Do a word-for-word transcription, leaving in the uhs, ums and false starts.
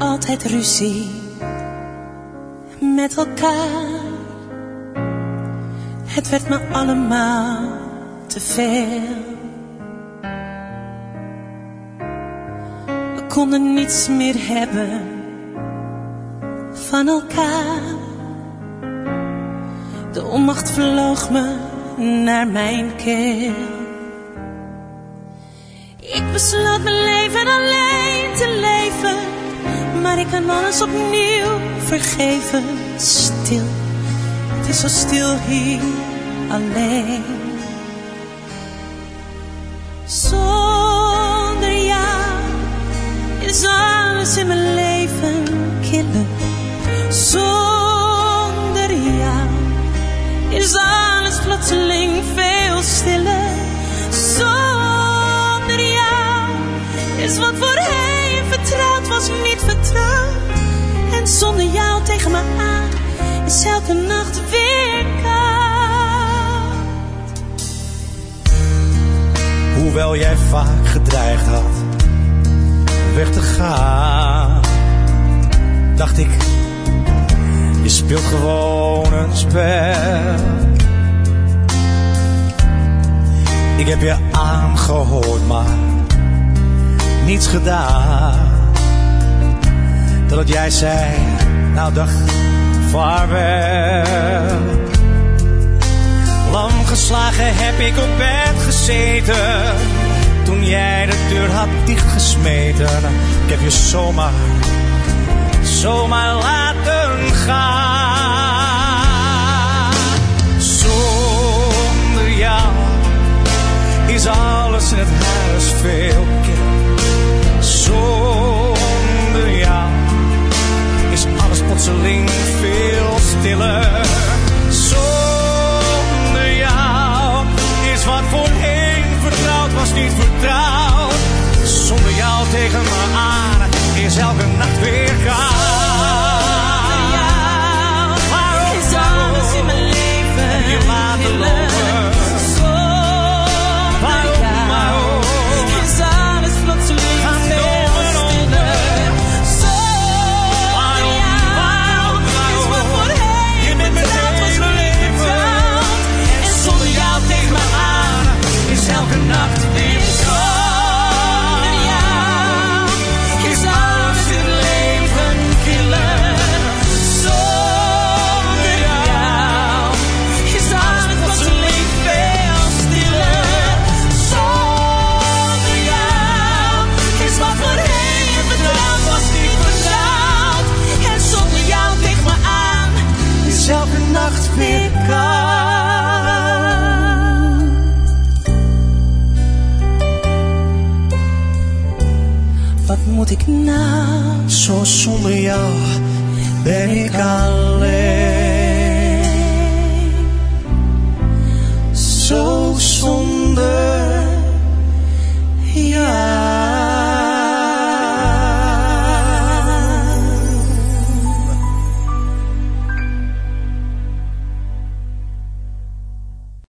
altijd ruzie met elkaar. Het werd me allemaal te veel. We konden niets meer hebben van elkaar. De onmacht vloog me naar mijn keel. Ik besloot mijn leven alleen te leven, maar ik kan alles opnieuw vergeven. Stil, het is zo stil hier alleen. Zonder jou is alles in mijn leven killer. Zonder jou is alles plotseling veel stiller. Zonder jou is wat voorheen vertrouwd was niet vertrouwd. En zonder jou tegen me aan is elke nacht weer koud. Hoewel jij vaak gedreigd had weg te gaan, dacht ik, je speelt gewoon een spel. Ik heb je aangehoord, maar niets gedaan. Totdat jij zei, nou dag, vaarwel. Lam geslagen heb ik op bed gezeten, toen jij de deur had dichtgesmeten. Ik heb je zomaar, zomaar laten gaan. Zonder jou is alles in het huis veel killer. Zonder jou is alles plotseling veel stiller. Zonder jou is wat voorheen vertrouwd was niet vertrouwd. Zonder jou tegen me aan is elke nacht weer koud. Zonder jou is alles in mijn leven je laten lopen. Weer koud. Wat moet ik nou? Zo zonder jou ben ik alleen. Zo zonder